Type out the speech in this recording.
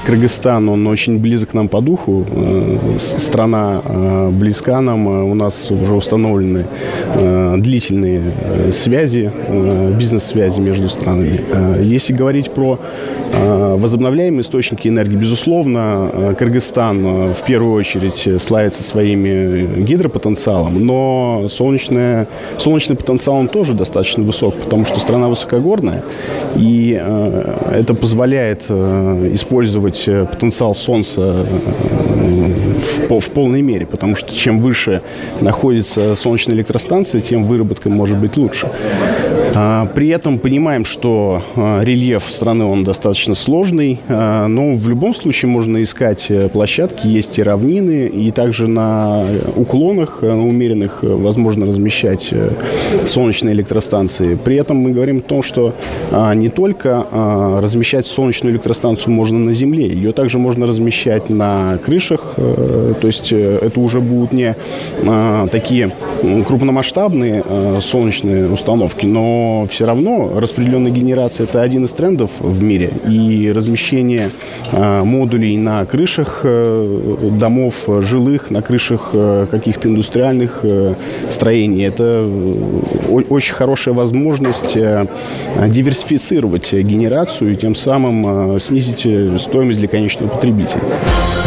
Кыргызстан, он очень близок нам по духу. Страна близка нам. У нас уже установлены длительные связи, бизнес-связи между странами. Если говорить про возобновляемые источники энергии, безусловно, Кыргызстан в первую очередь славится своими гидропотенциалом, но солнечный потенциал он тоже достаточно высок, потому что страна высокогорная, и это позволяет использовать потенциал солнца в полной мере, потому что чем выше находится солнечная электростанция, тем выработка может быть лучше. При этом понимаем, что рельеф страны он достаточно сложный, но в любом случае можно искать площадки, есть и равнины, и также на уклонах, на умеренных возможно размещать солнечные электростанции. При этом мы говорим о том, что не только размещать солнечную электростанцию можно на земле, ее также можно размещать на крышах, то есть это уже будут не такие крупномасштабные солнечные установки, но все равно распределенная генерация – это один из трендов в мире. И размещение модулей на крышах домов жилых, на крышах каких-то индустриальных строений – это очень хорошая возможность диверсифицировать генерацию и тем самым снизить стоимость для конечного потребителя.